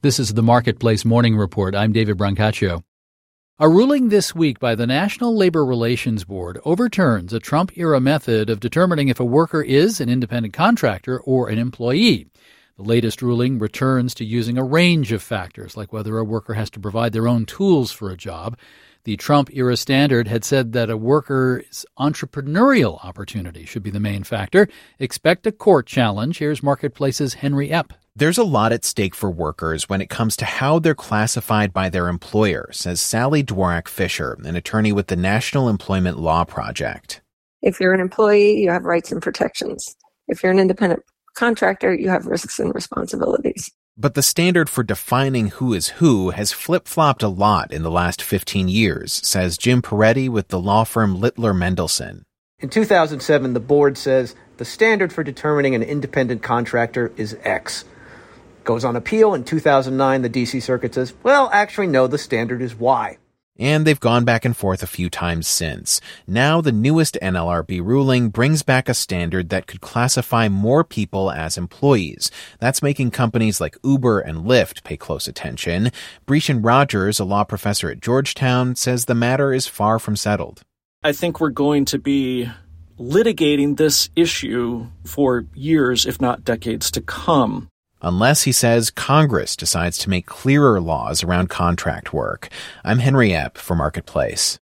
This is the Marketplace Morning Report. I'm David Brancaccio. A ruling this week by the National Labor Relations Board overturns a Trump-era method of determining if a worker is an independent contractor or an employee. The latest ruling returns to using a range of factors, like whether a worker has to provide their own tools for a job. The Trump-era standard had said that a worker's entrepreneurial opportunity should be the main factor. Expect a court challenge. Here's Marketplace's Henry Epp. There's a lot at stake for workers when it comes to how they're classified by their employer, says Sally Dworak-Fisher, an attorney with the National Employment Law Project. If you're an employee, you have rights and protections. If you're an independent contractor, you have risks and responsibilities. But the standard for defining who is who has flip-flopped a lot in the last 15 years, says Jim Peretti with the law firm Littler Mendelson. In 2007, the board says the standard for determining an independent contractor is X. Goes on appeal. In 2009, the D.C. Circuit says, well, actually, no, the standard is Y. And they've gone back and forth a few times since. Now, the newest NLRB ruling brings back a standard that could classify more people as employees. That's making companies like Uber and Lyft pay close attention. Breshan Rogers, a law professor at Georgetown, says the matter is far from settled. I think we're going to be litigating this issue for years, if not decades to come. Unless, he says, Congress decides to make clearer laws around contract work. I'm Henry Epp for Marketplace.